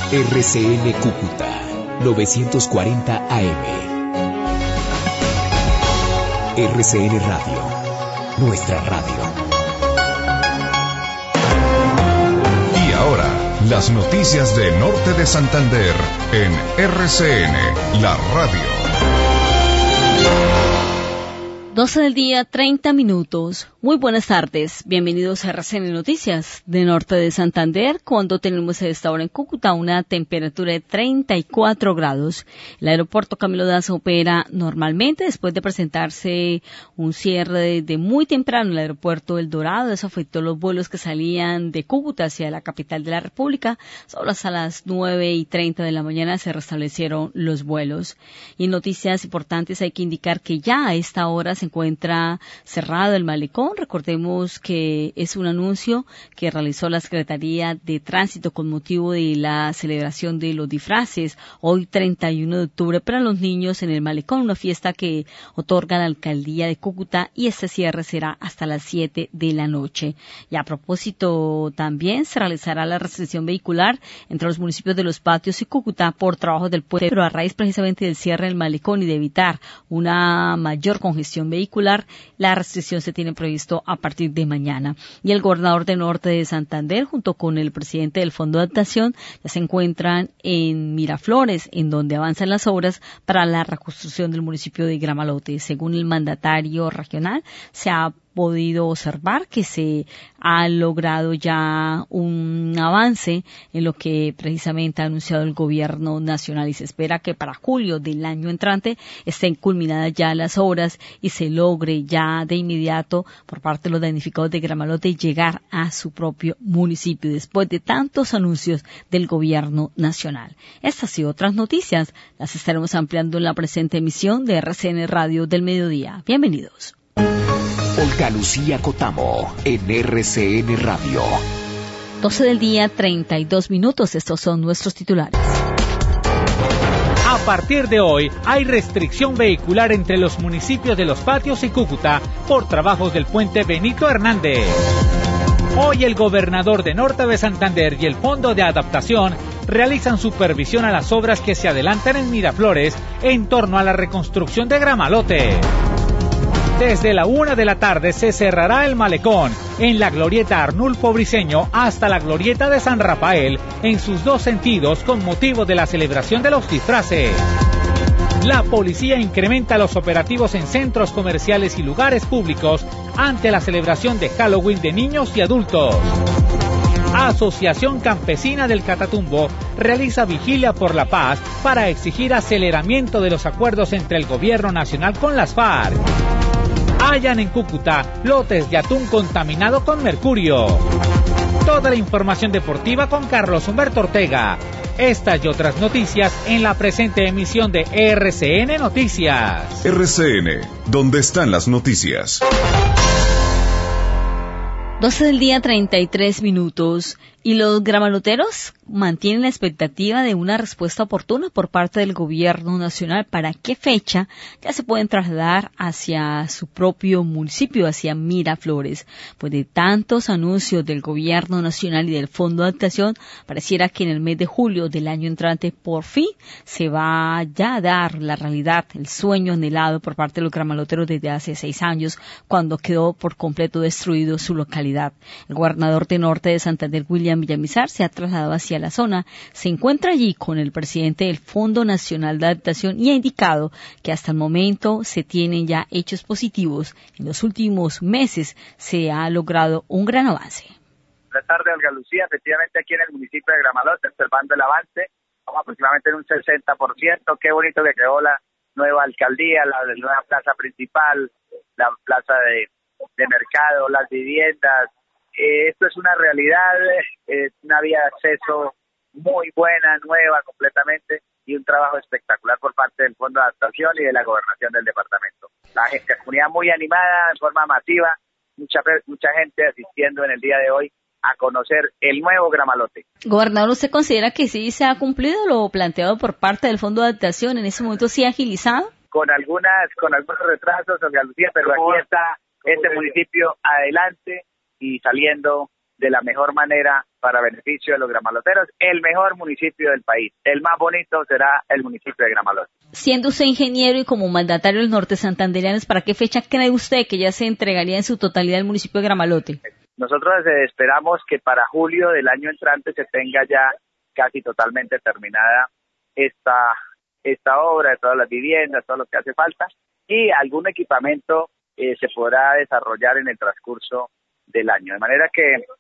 RCN Cúcuta 940 AM. RCN Radio, nuestra radio. Y ahora, las noticias de Norte de Santander en RCN, la radio. 12 del día, 30 minutos. Muy buenas tardes. Bienvenidos a RCN Noticias de Norte de Santander, cuando tenemos a esta hora en Cúcuta una temperatura de 34 grados. El aeropuerto Camilo Daza opera normalmente después de presentarse un cierre de muy temprano en el aeropuerto El Dorado. Eso afectó los vuelos que salían de Cúcuta hacia la capital de la República. Solo hasta las 9:30 de la mañana se restablecieron los vuelos. Y en noticias importantes hay que indicar que ya a esta hora se encuentra cerrado el malecón. Recordemos que es un anuncio que realizó la Secretaría de Tránsito con motivo de la celebración de los disfraces hoy 31 de octubre para los niños en el malecón, una fiesta que otorga la Alcaldía de Cúcuta, y este cierre será hasta las 7 de la noche. Y a propósito, también se realizará la restricción vehicular entre los municipios de Los Patios y Cúcuta por trabajos del puente, pero a raíz precisamente del cierre del malecón y de evitar una mayor congestión vehicular, la restricción se tiene previsto a partir de mañana. Y el gobernador de Norte de Santander, junto con el presidente del Fondo de Adaptación, ya se encuentran en Miraflores, en donde avanzan las obras para la reconstrucción del municipio de Gramalote. Según el mandatario regional, se ha podido observar que se ha logrado ya un avance en lo que precisamente ha anunciado el gobierno nacional, y se espera que para julio del año entrante estén culminadas ya las obras y se logre ya de inmediato por parte de los damnificados de Gramalote llegar a su propio municipio después de tantos anuncios del gobierno nacional. Estas y otras noticias las estaremos ampliando en la presente emisión de RCN Radio del Mediodía. Bienvenidos. Olga Lucía Cotamo en RCN Radio. 12 del día, 32 minutos. Estos son nuestros titulares. A partir de hoy, hay restricción vehicular entre los municipios de Los Patios y Cúcuta por trabajos del puente Benito Hernández. Hoy el gobernador de Norte de Santander y el Fondo de Adaptación realizan supervisión a las obras que se adelantan en Miraflores en torno a la reconstrucción de Gramalote. Desde la 1 de la tarde se cerrará el malecón en la glorieta Arnulfo Briceño hasta la glorieta de San Rafael en sus dos sentidos con motivo de la celebración de los disfraces. La policía incrementa los operativos en centros comerciales y lugares públicos ante la celebración de Halloween de niños y adultos. Asociación Campesina del Catatumbo realiza vigilia por la paz para exigir aceleramiento de los acuerdos entre el gobierno nacional con las FARC. Hallan en Cúcuta lotes de atún contaminado con mercurio. Toda la información deportiva con Carlos Humberto Ortega. Estas y otras noticias en la presente emisión de RCN Noticias. RCN, ¿dónde están las noticias? 12 del día, 33 minutos. Y los gramaloteros mantienen la expectativa de una respuesta oportuna por parte del gobierno nacional. ¿Para qué fecha ya se pueden trasladar hacia su propio municipio, hacia Miraflores? Pues de tantos anuncios del gobierno nacional y del Fondo de Adaptación, pareciera que en el mes de julio del año entrante por fin se va ya a dar la realidad, el sueño anhelado por parte de los gramaloteros desde hace 6 años, cuando quedó por completo destruido su localidad. El gobernador de Norte de Santander, William Villamizar, se ha trasladado hacia la zona, se encuentra allí con el presidente del Fondo Nacional de Adaptación y ha indicado que hasta el momento se tienen ya hechos positivos. En los últimos meses se ha logrado un gran avance. Buenas tardes, Olga Lucía. Efectivamente, aquí en el municipio de Gramalote, observando el avance, vamos aproximadamente en un 60%. Qué bonito que quedó la nueva alcaldía, la nueva plaza principal, la plaza de mercado, las viviendas. Esto es una realidad, una vía de acceso muy buena, nueva completamente, y un trabajo espectacular por parte del Fondo de Adaptación y de la Gobernación del departamento. La comunidad muy animada, en forma masiva, mucha gente asistiendo en el día de hoy a conocer el nuevo Gramalote. Gobernador, ¿usted considera que sí se ha cumplido lo planteado por parte del Fondo de Adaptación? ¿En ese momento sí ha agilizado? Con algunos retrasos, Olga Lucía, pero aquí está este municipio adelante y saliendo de la mejor manera para beneficio de los gramaloteros. El mejor municipio del país, el más bonito será el municipio de Gramalote. Siendo usted ingeniero y como mandatario del norte santandereanos, ¿para qué fecha cree usted que ya se entregaría en su totalidad el municipio de Gramalote? Nosotros esperamos que para julio del año entrante se tenga ya casi totalmente terminada esta obra de todas las viviendas, todo lo que hace falta, y algún equipamiento se podrá desarrollar en el transcurso del año, de manera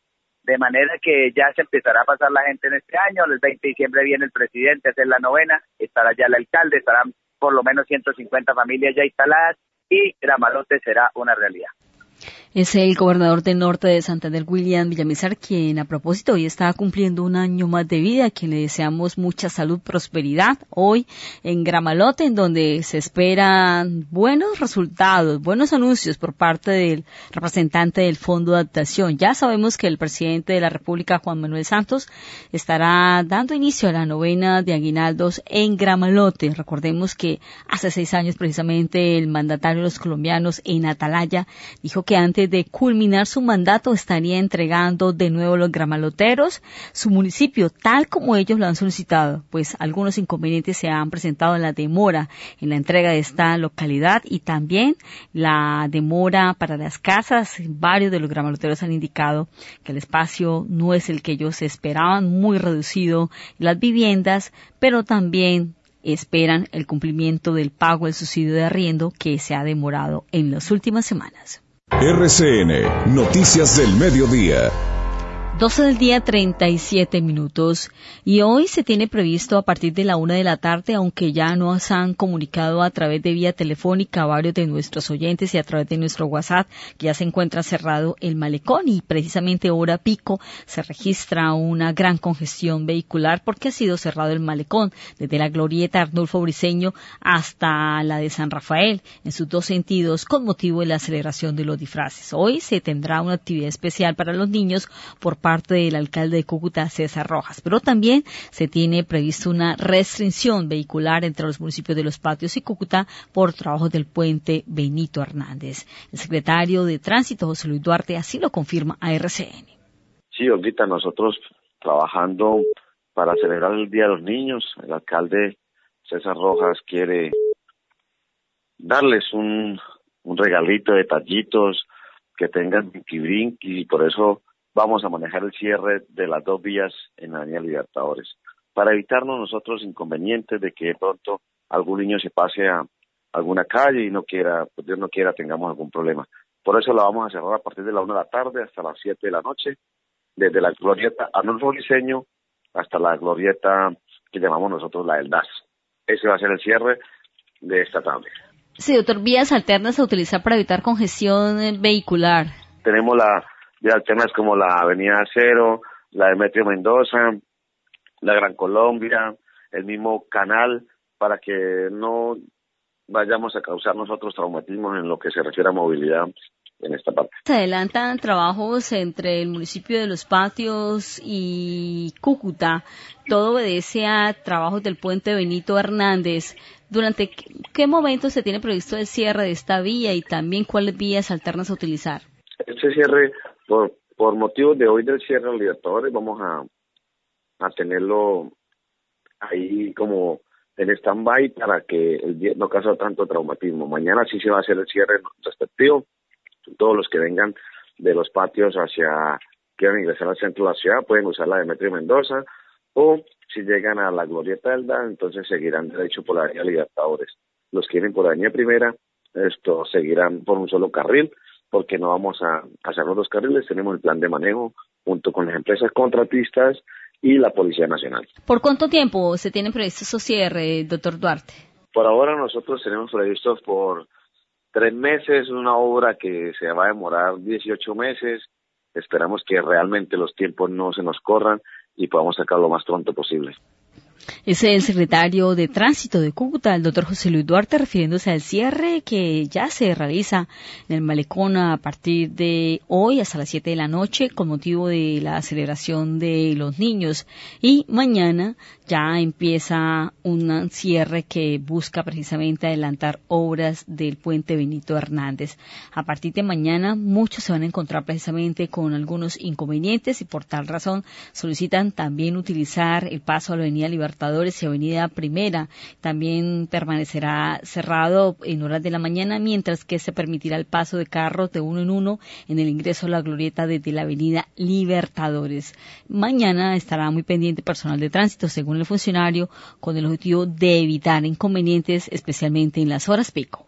que ya se empezará a pasar la gente en este año. El 20 de diciembre viene el presidente a hacer la novena, estará ya el alcalde, estarán por lo menos 150 familias ya instaladas y Gramalote será una realidad. Es el gobernador del norte de Santander, William Villamizar, quien a propósito hoy está cumpliendo un año más de vida, a quien le deseamos mucha salud, prosperidad, hoy en Gramalote, en donde se esperan buenos resultados, buenos anuncios por parte del representante del Fondo de Adaptación. Ya sabemos que el presidente de la República, Juan Manuel Santos, estará dando inicio a la novena de aguinaldos en Gramalote. Recordemos que hace 6 años precisamente el mandatario de los colombianos en Atalaya dijo que antes de culminar su mandato estaría entregando de nuevo los gramaloteros su municipio tal como ellos lo han solicitado, pues algunos inconvenientes se han presentado en la demora en la entrega de esta localidad y también la demora para las casas. Varios de los gramaloteros han indicado que el espacio no es el que ellos esperaban, muy reducido las viviendas, pero también esperan el cumplimiento del pago del subsidio de arriendo que se ha demorado en las últimas semanas. RCN, Noticias del Mediodía. 12 del día, 37 minutos. Y hoy se tiene previsto a partir de la 1 de la tarde, aunque ya nos han comunicado a través de vía telefónica varios de nuestros oyentes y a través de nuestro WhatsApp, que ya se encuentra cerrado el malecón y precisamente hora pico se registra una gran congestión vehicular porque ha sido cerrado el malecón desde la glorieta Arnulfo Briceño hasta la de San Rafael en sus 2 sentidos con motivo de la celebración de los disfraces. Hoy se tendrá una actividad especial para los niños por parte del alcalde de Cúcuta, César Rojas, pero también se tiene previsto una restricción vehicular entre los municipios de Los Patios y Cúcuta por trabajos del puente Benito Hernández. El secretario de Tránsito, José Luis Duarte, así lo confirma a RCN. Sí, Olguita, nosotros trabajando para celebrar el Día de los Niños, el alcalde César Rojas quiere darles un regalito de detallitos que tengan brinqui y por eso vamos a manejar el cierre de las 2 vías en la Avenida Libertadores, para evitarnos nosotros inconvenientes de que de pronto algún niño se pase a alguna calle y no quiera, pues Dios no quiera, tengamos algún problema. Por eso la vamos a cerrar a partir de la 1 de la tarde hasta las 7 de la noche, desde la glorieta Arnulfo Briceño hasta la glorieta que llamamos nosotros la del DAS. Ese va a ser el cierre de esta tarde. Sí, doctor, vías alternas a utilizar para evitar congestión vehicular. Tenemos de alternas como la Avenida Acero, la Demetrio Mendoza, la Gran Colombia, el mismo canal, para que no vayamos a causar nosotros traumatismos en lo que se refiere a movilidad en esta parte. Se adelantan trabajos entre el municipio de Los Patios y Cúcuta. Todo obedece a trabajos del puente Benito Hernández. ¿Durante qué momento se tiene previsto el cierre de esta vía y también cuáles vías alternas a utilizar? Este cierre, por motivos de hoy del cierre de Libertadores, vamos a tenerlo ahí como en stand-by para que el día no cause tanto traumatismo. Mañana sí se va a hacer el cierre respectivo. Todos los que vengan de Los Patios quieran ingresar al centro de la ciudad, pueden usar la Demetrio Mendoza, o si llegan a la glorieta del DA, entonces seguirán derecho por la Avenida Libertadores. Los que vienen por la Avenida Primera, seguirán por un solo carril, porque no vamos a hacer los 2 carriles, tenemos el plan de manejo junto con las empresas contratistas y la Policía Nacional. ¿Por cuánto tiempo se tienen previstos esos cierres, doctor Duarte? Por ahora nosotros tenemos previstos por 3 meses, una obra que se va a demorar 18 meses, esperamos que realmente los tiempos no se nos corran y podamos sacar lo más pronto posible. Es el secretario de Tránsito de Cúcuta, el doctor José Luis Duarte, refiriéndose al cierre que ya se realiza en el malecón a partir de hoy hasta las 7 de la noche con motivo de la celebración de los niños. Y mañana ya empieza un cierre que busca precisamente adelantar obras del puente Benito Hernández. A partir de mañana muchos se van a encontrar precisamente con algunos inconvenientes y por tal razón solicitan también utilizar el paso a la Avenida Libertadores y Avenida Primera. También permanecerá cerrado en horas de la mañana, mientras que se permitirá el paso de carros de uno en uno en el ingreso a la glorieta desde la Avenida Libertadores. Mañana estará muy pendiente personal de tránsito, según el funcionario, con el objetivo de evitar inconvenientes, especialmente en las horas pico.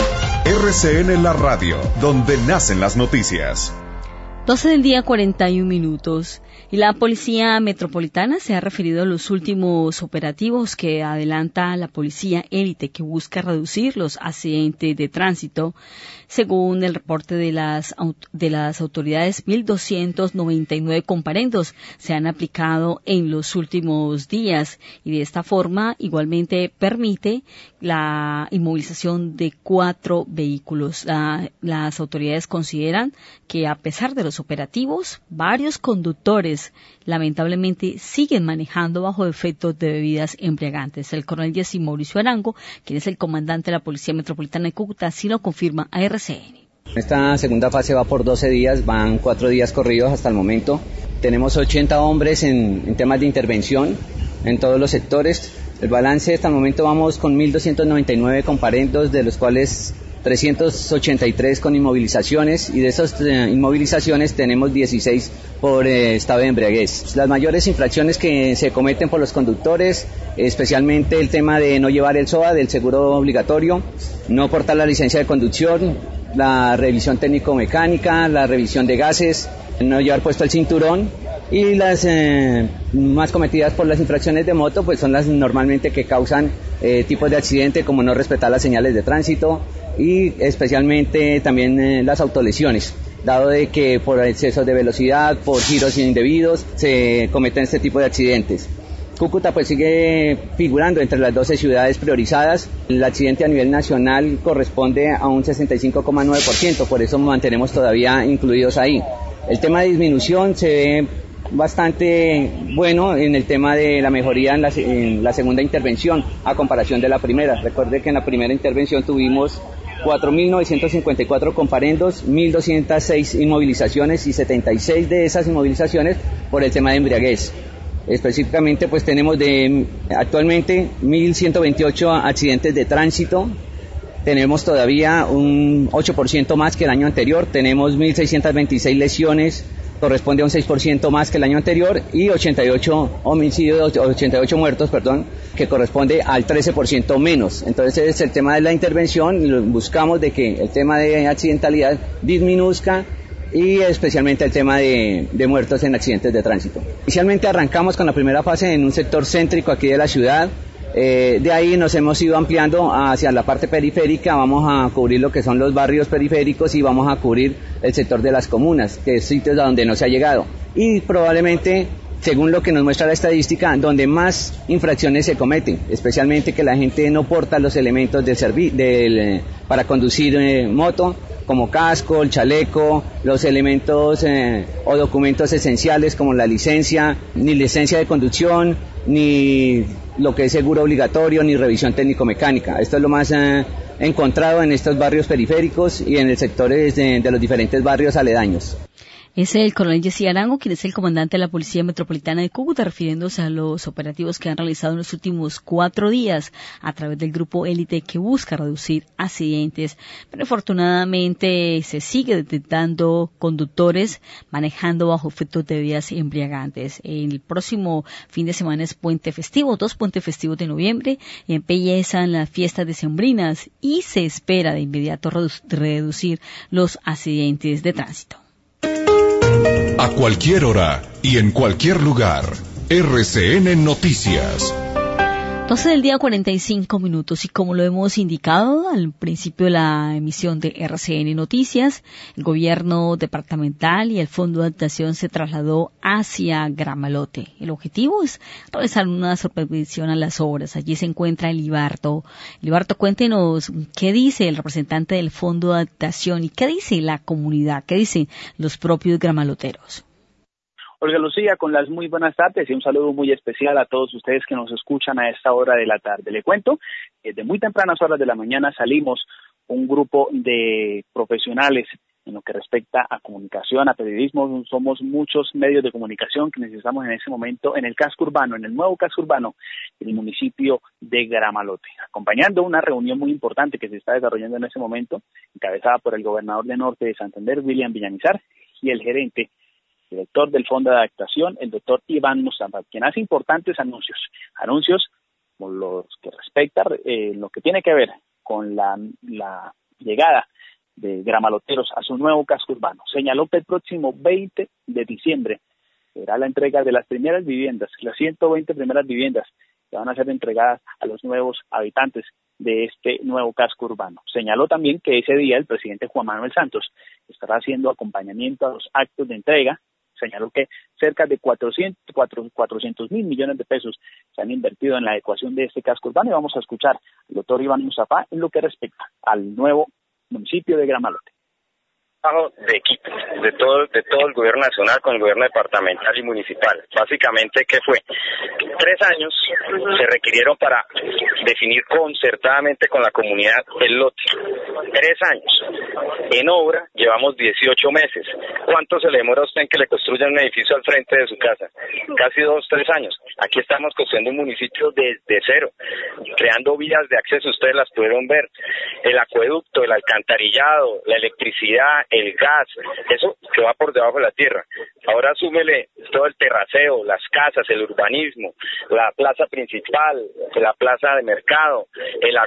RCN La Radio, donde nacen las noticias. 12 del día, 41 minutos. Y la Policía Metropolitana se ha referido a los últimos operativos que adelanta la Policía Élite, que busca reducir los accidentes de tránsito. Según el reporte de las autoridades, 1.299 comparendos se han aplicado en los últimos días y de esta forma igualmente permite la inmovilización de 4 vehículos. Las autoridades consideran que a pesar de los operativos, varios conductores lamentablemente siguen manejando bajo efectos de bebidas embriagantes. El coronel Jessy Mauricio Arango, quien es el comandante de la Policía Metropolitana de Cúcuta, así lo confirma a RCN. Esta segunda fase va por 12 días, van 4 días corridos hasta el momento. Tenemos 80 hombres en temas de intervención en todos los sectores. El balance hasta el momento vamos con 1.299 comparendos, de los cuales 383 con inmovilizaciones, y de esas inmovilizaciones tenemos 16 por estado de embriaguez. Las mayores infracciones que se cometen por los conductores, especialmente el tema de no llevar el SOA del seguro obligatorio, no portar la licencia de conducción, la revisión técnico-mecánica, la revisión de gases, no llevar puesto el cinturón, y las más cometidas por las infracciones de moto pues son las normalmente que causan tipos de accidente, como no respetar las señales de tránsito, y especialmente también las autolesiones, dado de que por exceso de velocidad, por giros indebidos, se cometen este tipo de accidentes. Cúcuta pues sigue figurando entre las 12 ciudades priorizadas. El accidente a nivel nacional corresponde a un 65,9%, por eso mantenemos todavía incluidos ahí. El tema de disminución se ve bastante bueno en el tema de la mejoría en la segunda intervención a comparación de la primera. Recuerde que en la primera intervención tuvimos 4.954 comparendos, 1.206 inmovilizaciones y 76 de esas inmovilizaciones por el tema de embriaguez. Específicamente pues tenemos actualmente 1.128 accidentes de tránsito. Tenemos todavía un 8% más que el año anterior, tenemos 1.626 lesiones, corresponde a un 6% más que el año anterior, y 88 homicidios, 88 muertos, que corresponde al 13% menos. Entonces es el tema de la intervención, buscamos de que el tema de accidentalidad disminuzca, y especialmente el tema de muertos en accidentes de tránsito. Inicialmente arrancamos con la primera fase en un sector céntrico aquí de la ciudad. De ahí nos hemos ido ampliando hacia la parte periférica, vamos a cubrir lo que son los barrios periféricos y vamos a cubrir el sector de las comunas, que es sitios a donde no se ha llegado. Y probablemente, según lo que nos muestra la estadística, donde más infracciones se cometen, especialmente que la gente no porta los elementos para conducir moto, como casco, el chaleco, los elementos o documentos esenciales como la licencia, ni licencia de conducción, ni lo que es seguro obligatorio, ni revisión técnico-mecánica. Esto es lo más encontrado en estos barrios periféricos y en el sector de los diferentes barrios aledaños. Es el coronel Jessy Arango, quien es el comandante de la Policía Metropolitana de Cúcuta, refiriéndose a los operativos que han realizado en los últimos 4 días a través del grupo Élite, que busca reducir accidentes. Pero afortunadamente se sigue detectando conductores manejando bajo efectos de bebidas embriagantes. El próximo fin de semana es puente festivo, 2 puentes festivos de noviembre, y empiezan las fiestas decembrinas y se espera de inmediato reducir los accidentes de tránsito. A cualquier hora y en cualquier lugar, RCN Noticias. 12 del día 45 minutos y como lo hemos indicado al principio de la emisión de RCN Noticias, el gobierno departamental y el Fondo de Adaptación se trasladó hacia Gramalote. El objetivo es realizar una supervisión a las obras. Allí se encuentra Elibarto. Elibarto, cuéntenos qué dice el representante del Fondo de Adaptación y qué dice la comunidad, qué dicen los propios gramaloteros. Olga Lucía, con las muy buenas tardes y un saludo muy especial a todos ustedes que nos escuchan a esta hora de la tarde. Le cuento, desde muy tempranas horas de la mañana salimos un grupo de profesionales en lo que respecta a comunicación, a periodismo. Somos muchos medios de comunicación que necesitamos en ese momento en el casco urbano, en el nuevo casco urbano del municipio de Gramalote, acompañando una reunión muy importante que se está desarrollando en ese momento, encabezada por el gobernador de Norte de Santander, William Villamizar, y el director del Fondo de Adaptación, el doctor Iván Mustafa, quien hace importantes anuncios como los que respecta lo que tiene que ver con la llegada de gramaloteros a su nuevo casco urbano. Señaló que el próximo 20 de diciembre será la entrega de las primeras viviendas, las 120 primeras viviendas que van a ser entregadas a los nuevos habitantes de este nuevo casco urbano. Señaló también que ese día el presidente Juan Manuel Santos estará haciendo acompañamiento a los actos de entrega. Señaló que cerca de 400.000 millones de pesos se han invertido en la adecuación de este casco urbano y vamos a escuchar al doctor Iván Mustafa en lo que respecta al nuevo municipio de Gramalote. De equipo, de todo el gobierno nacional con el gobierno departamental y municipal. Básicamente, ¿qué fue? 3 años se requirieron para definir concertadamente con la comunidad el lote. 3 años. En obra llevamos 18 meses. ¿Cuánto se le demora a usted en que le construyan un edificio al frente de su casa? Casi 2-3 años. Aquí estamos construyendo un municipio desde cero, creando vías de acceso, ustedes las pudieron ver. El acueducto, el alcantarillado, la electricidad, el gas, eso que va por debajo de la tierra. Ahora súmele todo el terraceo, las casas, el urbanismo, la plaza principal, la plaza de mercado, la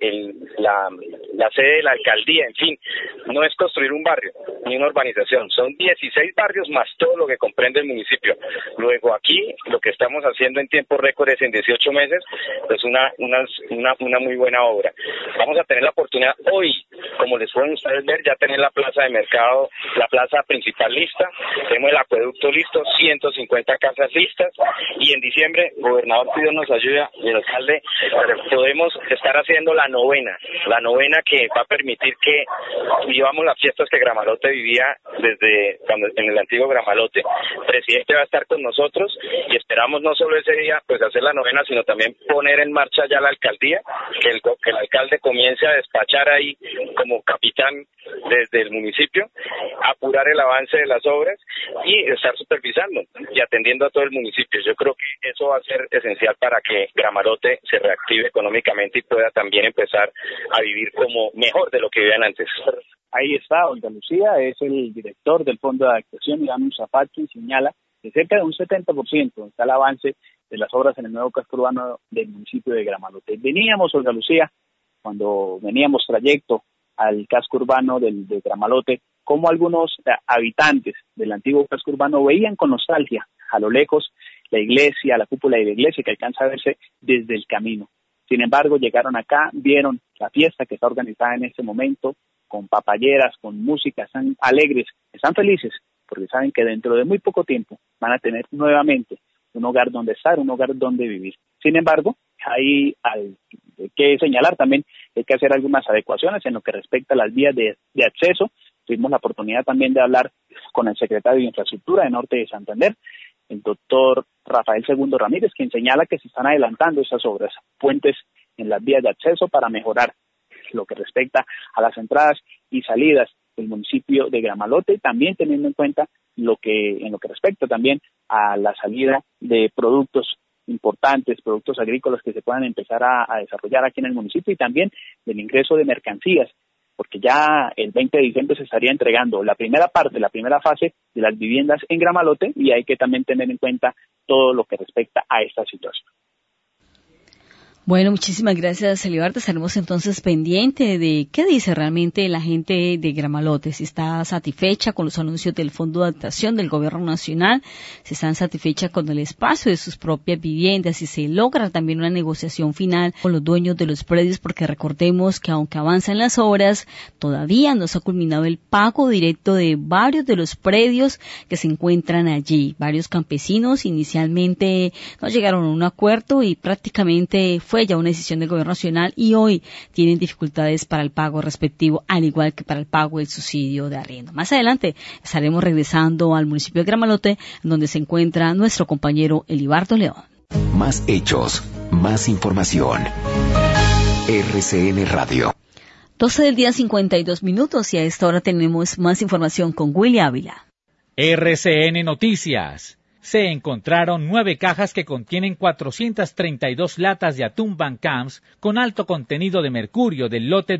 sede de la alcaldía, en fin, no es construir un barrio ni una urbanización, son 16 barrios más todo lo que comprende el municipio. Luego aquí lo que estamos haciendo en tiempo récord es en 18 meses, pues una muy buena obra. Vamos a tener la oportunidad hoy, como les pueden ustedes ver, ya tener la plaza de mercado, la plaza principal lista, tenemos el acueducto listo, 150 casas listas, y en diciembre, gobernador pidió nos ayuda, y el alcalde, podemos estar haciendo la novena que va a permitir que vivamos las fiestas que Gramalote vivía desde cuando en el antiguo Gramalote. El presidente va a estar con nosotros y esperamos no solo ese día pues hacer la novena, sino también poner en marcha ya la alcaldía, que el alcalde comience a despachar ahí como capitán desde el municipio, apurar el avance de las obras y estar supervisando y atendiendo a todo el municipio. Yo creo que eso va a ser esencial para que Gramalote se reactive económicamente y pueda también empezar a vivir como mejor de lo que vivían antes. Ahí está, Olga Lucía, es el director del Fondo de Adaptación, Iván Mustafa, quien señala que cerca de un 70% está el avance de las obras en el nuevo casco urbano del municipio de Gramalote. Veníamos, Olga Lucía, cuando veníamos trayecto al casco urbano de Gramalote, como algunos habitantes del antiguo casco urbano veían con nostalgia a lo lejos la iglesia, la cúpula de la iglesia que alcanza a verse desde el camino. Sin embargo, llegaron acá, vieron la fiesta que está organizada en este momento, con papayeras, con música, están alegres, están felices, porque saben que dentro de muy poco tiempo van a tener nuevamente un hogar donde estar, un hogar donde vivir. Sin embargo, hay que señalar también que hay que hacer algunas adecuaciones en lo que respecta a las vías de acceso. Tuvimos la oportunidad también de hablar con el secretario de Infraestructura de Norte de Santander, el doctor Rafael Segundo Ramírez, quien señala que se están adelantando esas obras, puentes en las vías de acceso para mejorar lo que respecta a las entradas y salidas del municipio de Gramalote, también teniendo en cuenta en lo que respecta también a la salida de productos importantes, productos agrícolas que se puedan empezar a desarrollar aquí en el municipio y también del ingreso de mercancías, porque ya el 20 de diciembre se estaría entregando la primera fase de las viviendas en Gramalote y hay que también tener en cuenta todo lo que respecta a esta situación. Bueno, muchísimas gracias, Elibardo. Estaremos entonces pendiente de qué dice realmente la gente de Gramalote, si está satisfecha con los anuncios del Fondo de Adaptación del Gobierno Nacional, si están satisfechas con el espacio de sus propias viviendas, si se logra también una negociación final con los dueños de los predios, porque recordemos que aunque avanzan las obras, todavía no se ha culminado el pago directo de varios de los predios que se encuentran allí. Varios campesinos inicialmente no llegaron a un acuerdo y prácticamente fue ya una decisión del Gobierno Nacional y hoy tienen dificultades para el pago respectivo, al igual que para el pago del subsidio de arriendo. Más adelante estaremos regresando al municipio de Gramalote, donde se encuentra nuestro compañero Elibardo León. Más hechos, más información. RCN Radio. 12 del día 52 minutos y a esta hora tenemos más información con Willy Ávila. RCN Noticias. Se encontraron 9 cajas que contienen 432 latas de atún Van Camps con alto contenido de mercurio del lote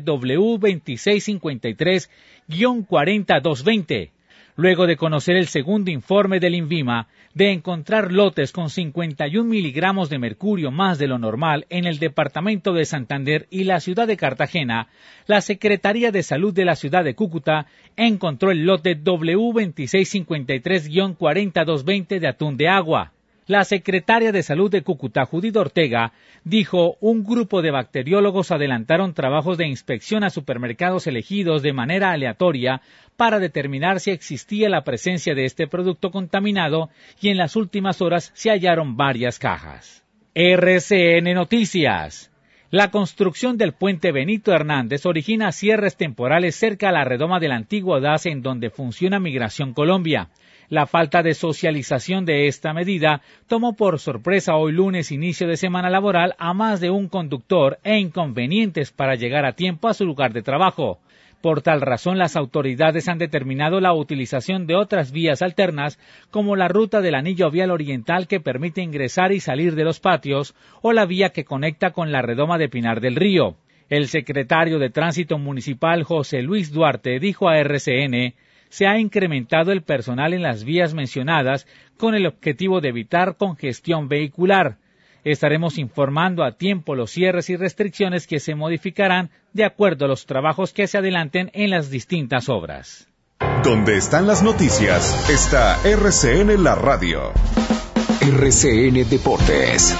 W2653-40220. Luego de conocer el segundo informe del INVIMA de encontrar lotes con 51 miligramos de mercurio más de lo normal en el departamento de Santander y la ciudad de Cartagena, la Secretaría de Salud de la ciudad de Cúcuta encontró el lote W2653-40220 de atún de agua. La secretaria de Salud de Cúcuta, Judith Ortega, dijo un grupo de bacteriólogos adelantaron trabajos de inspección a supermercados elegidos de manera aleatoria para determinar si existía la presencia de este producto contaminado y en las últimas horas se hallaron varias cajas. RCN Noticias. La construcción del puente Benito Hernández origina cierres temporales cerca a la redoma del antiguo DAS en donde funciona Migración Colombia. La falta de socialización de esta medida tomó por sorpresa hoy lunes inicio de semana laboral a más de un conductor e inconvenientes para llegar a tiempo a su lugar de trabajo. Por tal razón, las autoridades han determinado la utilización de otras vías alternas, como la ruta del anillo vial oriental que permite ingresar y salir de los patios, o la vía que conecta con la redoma de Pinar del Río. El secretario de Tránsito Municipal, José Luis Duarte, dijo a RCN, se ha incrementado el personal en las vías mencionadas con el objetivo de evitar congestión vehicular. Estaremos informando a tiempo los cierres y restricciones que se modificarán de acuerdo a los trabajos que se adelanten en las distintas obras. Donde están las noticias, está RCN la radio. RCN Deportes.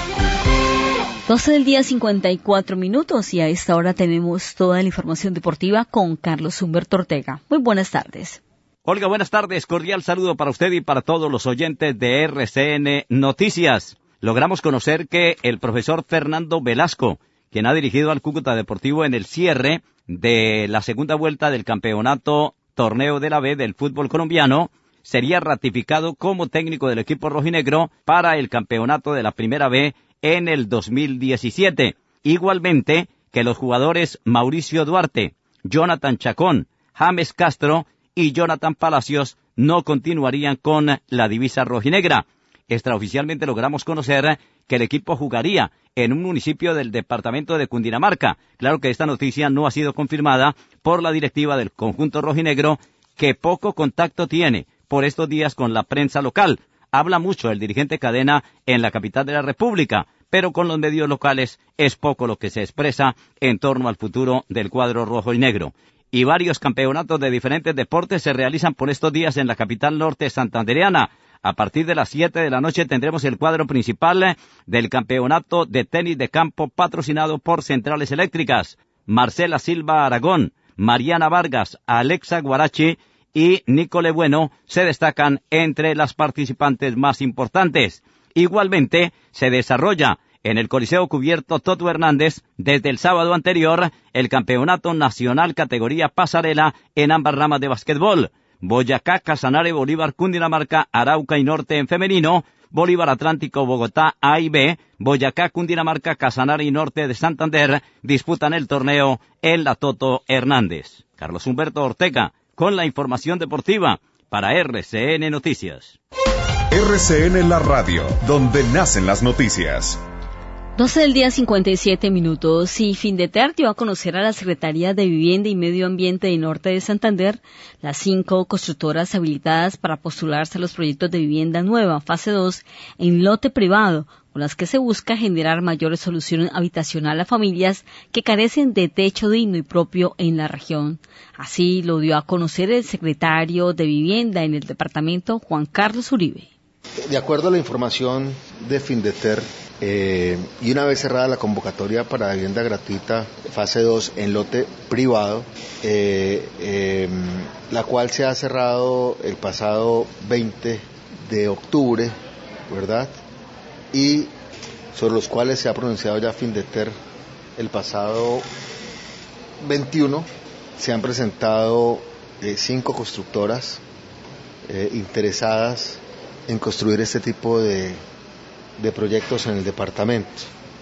12 del día 54 minutos y a esta hora tenemos toda la información deportiva con Carlos Humberto Ortega. Muy buenas tardes. Olga, buenas tardes. Cordial saludo para usted y para todos los oyentes de RCN Noticias. Logramos conocer que el profesor Fernando Velasco, quien ha dirigido al Cúcuta Deportivo en el cierre de la segunda vuelta del campeonato Torneo de la B del fútbol colombiano, sería ratificado como técnico del equipo rojinegro para el campeonato de la Primera B en el 2017. Igualmente que los jugadores Mauricio Duarte, Jonathan Chacón, James Castro y Jonathan Palacios no continuarían con la divisa rojinegra. Extraoficialmente logramos conocer que el equipo jugaría en un municipio del departamento de Cundinamarca. Claro que esta noticia no ha sido confirmada por la directiva del conjunto rojinegro, que poco contacto tiene por estos días con la prensa local. Habla mucho el dirigente Cadena en la capital de la República, pero con los medios locales es poco lo que se expresa en torno al futuro del cuadro rojo y negro. Y varios campeonatos de diferentes deportes se realizan por estos días en la capital norte santandereana. A partir de las 7 de la noche tendremos el cuadro principal del campeonato de tenis de campo patrocinado por Centrales Eléctricas. Marcela Silva Aragón, Mariana Vargas, Alexa Guarachi y Nicole Bueno se destacan entre las participantes más importantes. Igualmente se desarrolla en el Coliseo Cubierto Toto Hernández desde el sábado anterior el campeonato nacional categoría pasarela en ambas ramas de básquetbol. Boyacá, Casanare, Bolívar, Cundinamarca, Arauca y Norte en femenino, Bolívar Atlántico, Bogotá A y B, Boyacá, Cundinamarca, Casanare y Norte de Santander disputan el torneo en la Toto Hernández. Carlos Humberto Ortega con la información deportiva para RCN Noticias. RCN la radio, donde nacen las noticias. 12 del día 57 minutos y Findeter dio a conocer a la Secretaría de Vivienda y Medio Ambiente de Norte de Santander las 5 constructoras habilitadas para postularse a los proyectos de vivienda nueva, fase 2, en lote privado, con las que se busca generar mayor solución habitacional a familias que carecen de techo digno y propio en la región. Así lo dio a conocer el secretario de Vivienda en el departamento, Juan Carlos Uribe. De acuerdo a la información de Findeter, y una vez cerrada la convocatoria para vivienda gratuita fase 2 en lote privado, la cual se ha cerrado el pasado 20 de octubre, ¿verdad? Y sobre los cuales se ha pronunciado ya Findeter el pasado 21, se han presentado 5 constructoras interesadas en construir este tipo de proyectos en el departamento,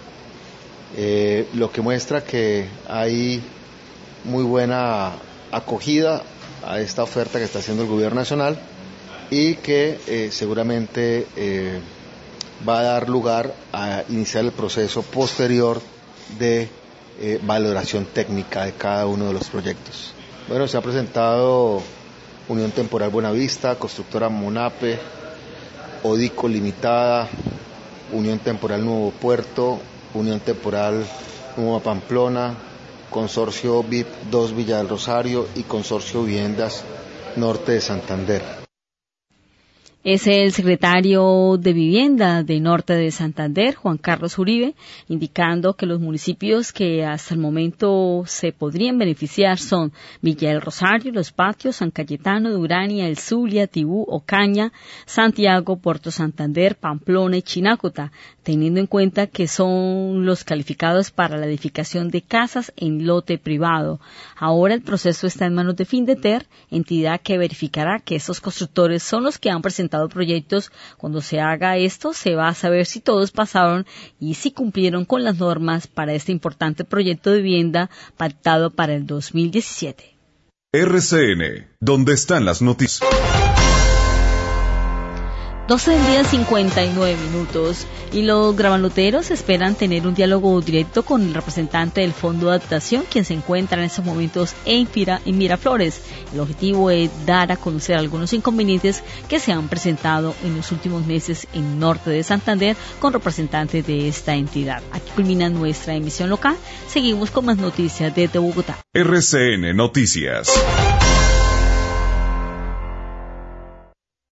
lo que muestra que hay muy buena acogida a esta oferta que está haciendo el gobierno nacional y que seguramente va a dar lugar a iniciar el proceso posterior de valoración técnica de cada uno de los proyectos. Bueno, se ha presentado Unión Temporal Buenavista, Constructora Monape, Odico Limitada, Unión Temporal Nuevo Puerto, Unión Temporal Nueva Pamplona, Consorcio VIP 2 Villa del Rosario y Consorcio Viviendas Norte de Santander. Es el secretario de Vivienda de Norte de Santander, Juan Carlos Uribe, indicando que los municipios que hasta el momento se podrían beneficiar son Villa del Rosario, Los Patios, San Cayetano, Durania, El Zulia, Tibú, Ocaña, Santiago, Puerto Santander, Pamplona y Chinácota, teniendo en cuenta que son los calificados para la edificación de casas en lote privado. Ahora el proceso está en manos de Findeter, entidad que verificará que esos constructores son los que han presentado proyectos. Cuando se haga esto, se va a saber si todos pasaron y si cumplieron con las normas para este importante proyecto de vivienda pactado para el 2017. RCN, ¿dónde están las noticias? 12 del día, 59 minutos, y los gramaloteros esperan tener un diálogo directo con el representante del Fondo de Adaptación, quien se encuentra en estos momentos en Miraflores. El objetivo es dar a conocer algunos inconvenientes que se han presentado en los últimos meses en Norte de Santander con representantes de esta entidad. Aquí culmina nuestra emisión local. Seguimos con más noticias desde Bogotá. RCN Noticias.